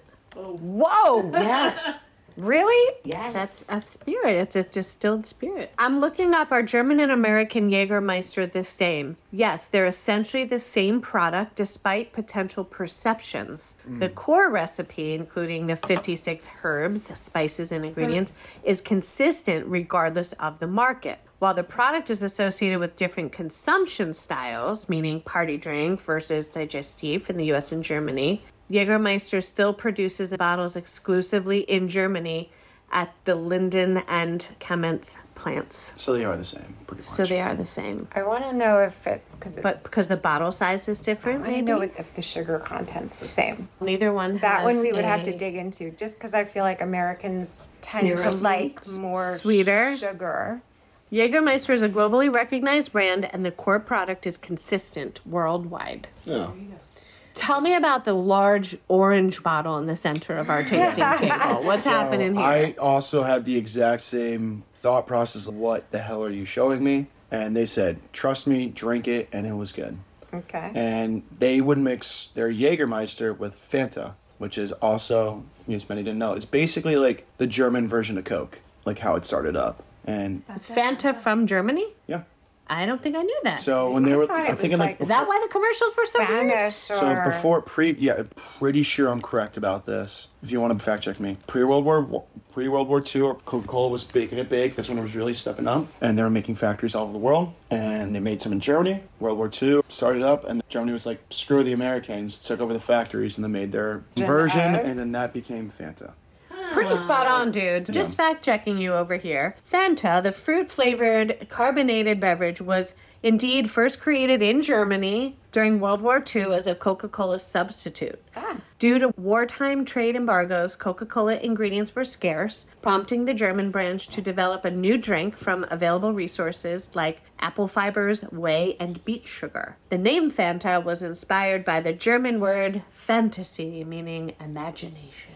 Whoa! Yes. Really? Yes. That's a spirit. It's a distilled spirit. I'm looking up our German and American Jägermeister the same. Yes, they're essentially the same product despite potential perceptions. The core recipe, including the fifty-six herbs, spices, and ingredients, is consistent regardless of the market. While the product is associated with different consumption styles, meaning party drink versus digestif in the U S and Germany, Jägermeister still produces bottles exclusively in Germany at the Linden and Kamenz plants. So they are the same, pretty much. So they are the same. I want to know if it because But because the bottle size is different, I maybe? know if the sugar content's the same. Neither one That has one we would have to a- dig into, just because I feel like Americans tend to Syrupy? like more Sweeter? sugar. Jägermeister is a globally recognized brand, and the core product is consistent worldwide. Yeah. Tell me about the large orange bottle in the center of our tasting table. What's So happening here? I also had the exact same thought process of what the hell are you showing me? And they said, trust me, drink it, and it was good. Okay. And they would mix their Jägermeister with Fanta, which is also, as many didn't know, it's basically like the German version of Coke, like how it started up. And Is Fanta from Germany? yeah. I don't think I knew that. So when they were, thought it I'm was thinking like, like- Is that why the commercials were so weird? Spanish or so before pre, yeah, pretty sure I'm correct about this. If you want to fact check me, pre World War, pre World War Two, Coca Cola was making it big. That's when it was really stepping up, and they were making factories all over the world. And they made some in Germany. World War Two started up, and Germany was like, screw the Americans, took over the factories, and they made their version, of? and then that became Fanta. Pretty spot on, dude. Just fact checking you over here. Fanta, the fruit flavored carbonated beverage, was indeed first created in Germany during World War Two as a Coca Cola substitute. Ah. Due to wartime trade embargoes, Coca Cola ingredients were scarce, prompting the German branch to develop a new drink from available resources like apple fibers, whey, and beet sugar. The name Fanta was inspired by the German word fantasy, meaning imagination.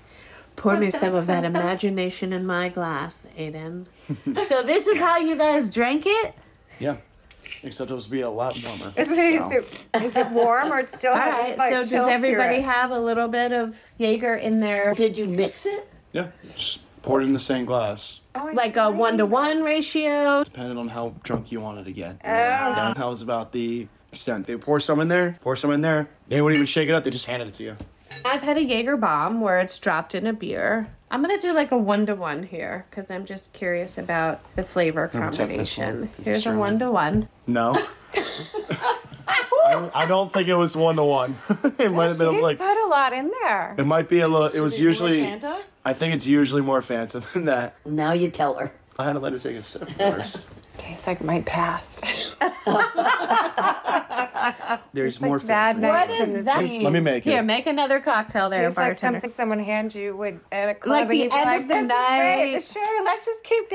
Pour me some of that imagination in my glass, Aiden. So this is how you guys drank it? Yeah, except it was be a lot warmer. Is it, is it, is it warm or it's still All has right, this, like, so does chill to everybody it? have a little bit of Jaeger in there? Did you mix it? Yeah, just pour it in the same glass, Oh, I Like a see. one-to-one ratio? depending on how drunk you wanted to get. Oh. That was about the extent. They pour some in there, pour some in there. They wouldn't even shake it up. They just handed it to you. I've had a Jaeger bomb where it's dropped in a beer. I'm going to do like a one-to-one here because I'm just curious about the flavor I'm gonna take this one, combination. 'cause it's Here's a German. one-to-one. No. I, I don't think it was one to one. It might have You been didn't like. put a lot in there. It might be a little. It was usually. Fanta? I think it's usually more Fanta than that. Now you tell her. I had to let her take a sip first. Tastes like my past. There's like more bad Fanta. night. What in is the that? Let me make Here, it. make another cocktail there, It's like bartender. something someone hands you would at a club. Like and the you'd be end like, of the "This is great. night." Sure, let's just keep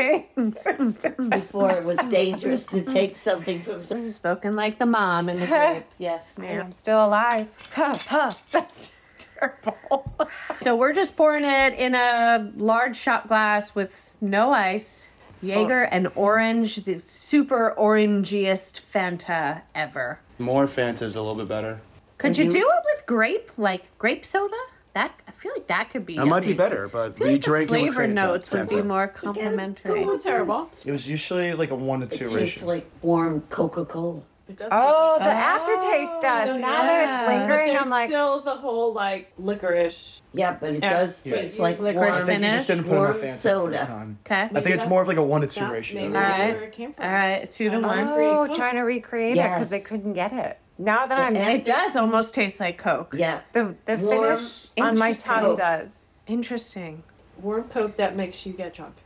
dancing. Before it was dangerous to take something from some. Spoken like the mom in the group. Yes, And ma'am. I'm still alive. Huh, huh. That's terrible. So we're just pouring it in a large shot glass with no ice, Jaeger, and orange, the super orangiest Fanta ever. More Fanta is a little bit better. Could you do it with grape, like grape soda? That I feel like that could be. That might be yummy. better, but I feel we like the drank it with flavor Fanta. notes would be Fanta. more complimentary. Not terrible. It was usually like a one to It two tastes ratio. like warm Coca-Cola. It does Oh, the taste aftertaste does. Oh, Now yeah. that it's like, lingering, there's I'm like, still the whole like licorice. Yeah, but it Yeah. does Yeah. taste like Licorice warm. I think you just finish. didn't put enough Warm Fanta soda. the first time. Okay. I think it's more of like a one to two That- ratio. Maybe All that's right. where it came from. All right, two to I one. know. oh, Cooked. trying to recreate it because they Yes. couldn't get it. Now that I'm It does almost taste like Coke. Yeah. the the Warm, finish on my interesting. tongue does. Interesting. Warm Coke that makes you get drunk.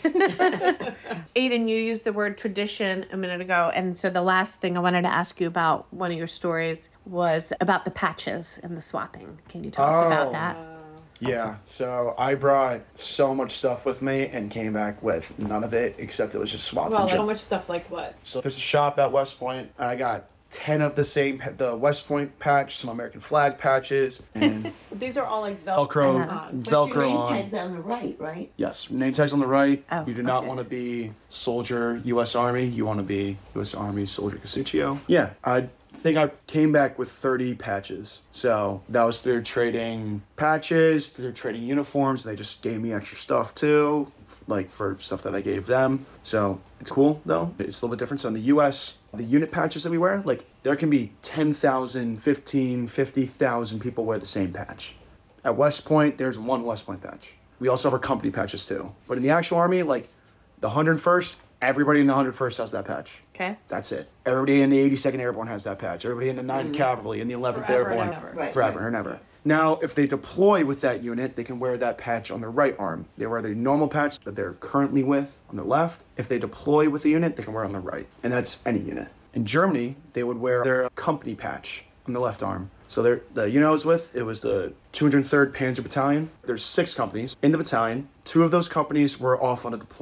Aiden, you used the word tradition a minute ago, and so the last thing I wanted to ask you about one of your stories was about the patches and the swapping. Can you tell us about Oh. that? Yeah, so I brought so much stuff with me and came back with none of it except it was just swapped. Well, and like, ju- how much stuff like what? So there's a shop at West Point, and I got ten of the same, pa- the West Point patch, some American flag patches, and These are all like Velcro. Velcro, on. Velcro Name on. tags on the right, right? Yes, name tags on the right. Oh, you do not okay. want to be soldier U S Army. You want to be U S Army soldier Casuccio. Yeah, I think I came back with thirty patches. So that was through trading patches, through trading uniforms. They just gave me extra stuff too, like for stuff that I gave them. So it's cool though. It's a little bit different. So in the U S, the unit patches that we wear, like there can be ten thousand, fifteen, fifty thousand people wear the same patch. At West Point, there's one West Point patch. We also have our company patches too. But in the actual army, like the one hundred first, everybody in the one hundred first has that patch. Okay. That's it. Everybody in the eighty-second Airborne has that patch. Everybody in the ninth Cavalry, in the eleventh Forever and Airborne. ever. Right. Forever and ever. Now, if they deploy with that unit, they can wear that patch on their right arm. They wear their normal patch that they're currently with on their left. If they deploy with the unit, they can wear it on the right. And that's any unit. In Germany, they would wear their company patch on the left arm. So they're, the unit I was with, it was the two hundred third Panzer Battalion. There's six companies in the battalion. Two of those companies were off on a deployment.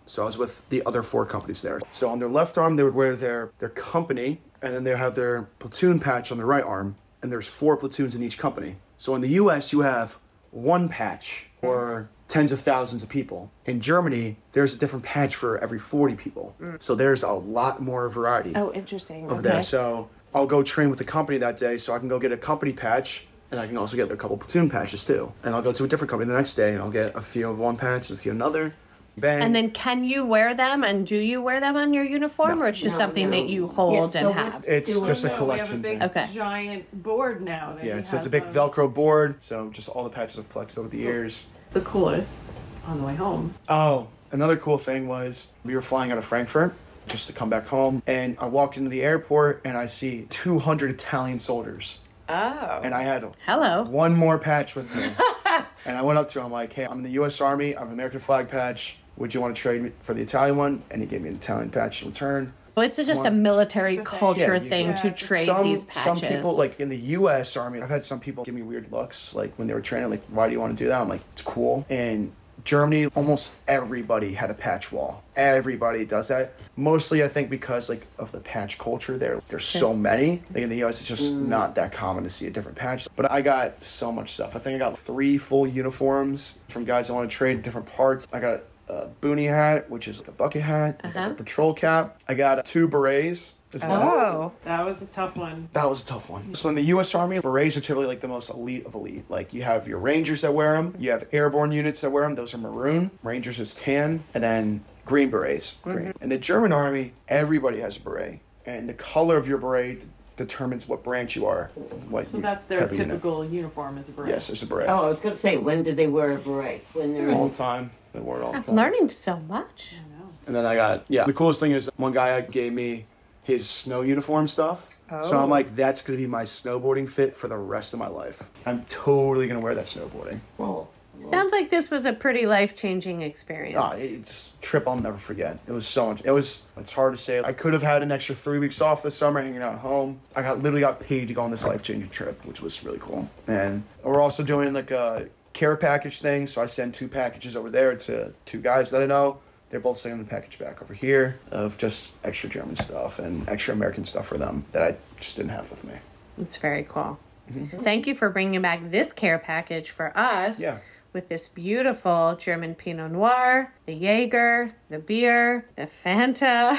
So I was with the other four companies there. So on their left arm, they would wear their, their company, and then they have their platoon patch on their right arm, and there's four platoons in each company. So in the U S, you have one patch for tens of thousands of people. In Germany, there's a different patch for every forty people. Mm. So there's a lot more variety. Oh, interesting. Over Okay. there. So I'll go train with the company that day, so I can go get a company patch, and I can also get a couple platoon patches too. And I'll go to a different company the next day, and I'll get a few of one patch and a few another. Bang. And then can you wear them, and do you wear them on your uniform, No. or it's just No, something no. that you hold Yeah, and so have? It's doing- just a No, we collection have a big thing. Okay. giant board now. That Yeah, we so it's a have, big um, Velcro board, so just all the patches I've collected over the years. The coolest on the way home. Oh, another cool thing was we were flying out of Frankfurt just to come back home, and I walk into the airport and I see two hundred Italian soldiers. Oh. And I had Hello. one more patch with me. And I went up to him like, hey, I'm in the U S Army, I have an American flag patch. Would you want to trade me for the Italian one? And he gave me an Italian patch in return. Well, it's just a One- military It's a thing. culture Yeah, you- thing to Yeah. trade Some, these some patches. people, like in the U S Army, I've had some people give me weird looks, like when they were training, like, why do you want to do that? I'm like, it's cool. And Germany, almost everybody had a patch wall. Everybody does that. Mostly, I think, because like of the patch culture there. There's so many. Like in the U S, it's just not that common to see a different patch. But I got so much stuff. I think I got three full uniforms from guys that want to trade different parts. I got a boonie hat, which is like a bucket hat. I got Uh-huh. a patrol cap. I got two berets as well. Oh. That was a tough one. That was a tough one. So in the U S Army, berets are typically like the most elite of elite. Like you have your Rangers that wear them, you have airborne units that wear them. Those are maroon. Rangers is tan, and then green berets. Green. In the German Army, everybody has a beret, and the color of your beret determines what branch you are. What So you- that's their type of unit. typical uniform as a beret. Yes, it's a beret. Oh, I was gonna say, when did they wear a beret? When they're All in the time. They wore it all the I'm time. learning so much. I know. And then I got, yeah, the coolest thing is one guy gave me his snow uniform stuff. So Oh. I'm like, that's going to be my snowboarding fit for the rest of my life. I'm totally going to wear that snowboarding. Oh, Sounds like this was a pretty life-changing experience. Ah, it's a trip I'll never forget. It was so much. It was, it's hard to say. I could have had an extra three weeks off this summer hanging out at home. I got literally got paid to go on this life-changing trip, which was really cool. And we're also doing like a care package thing. So I send two packages over there to two guys that I know. They're both sending the package back over here of just extra German stuff and extra American stuff for them that I just didn't have with me. It's very cool. Thank you for bringing back this care package for us. Yeah. With this beautiful German Pinot Noir, the Jaeger, the beer, the Fanta.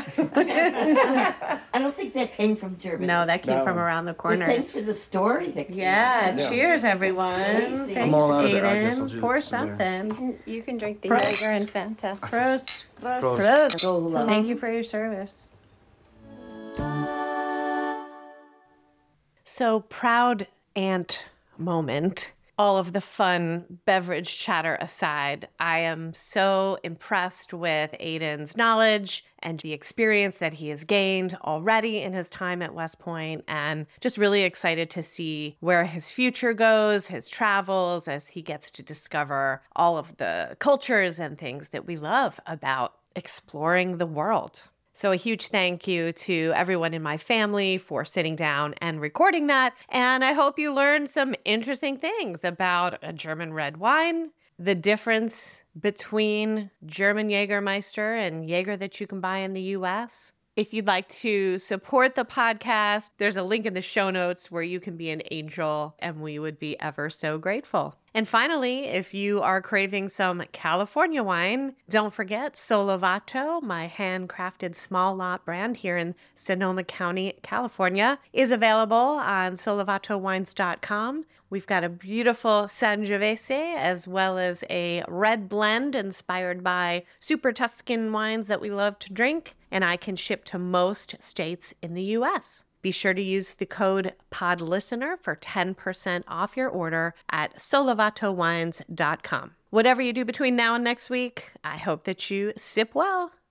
I don't think that came from Germany. No, that came No. from around the But corner. thanks for the story. That came Yeah, Yeah. cheers, everyone. crazy. Thanks, I'm all out of it. I guess I'll Aiden. do Pour it from there. something. You can drink the Prost. Jaeger and Fanta. Prost. Prost. Prost. Go love. Thank you for your service. So, proud aunt moment. All of the fun beverage chatter aside, I am so impressed with Aiden's knowledge and the experience that he has gained already in his time at West Point, and just really excited to see where his future goes, his travels, as he gets to discover all of the cultures and things that we love about exploring the world. So a huge thank you to everyone in my family for sitting down and recording that. And I hope you learned some interesting things about a German red wine, the difference between German Jägermeister and Jaeger that you can buy in the U S. If you'd like to support the podcast, there's a link in the show notes where you can be an angel, and we would be ever so grateful. And finally, if you are craving some California wine, don't forget Solovato, my handcrafted small lot brand here in Sonoma County, California, is available on solovato wines dot com. We've got a beautiful Sangiovese as well as a red blend inspired by super Tuscan wines that we love to drink, and I can ship to most states in the U S. Be sure to use the code PODLISTENER for ten percent off your order at solovato wines dot com. Whatever you do between now and next week, I hope that you sip well.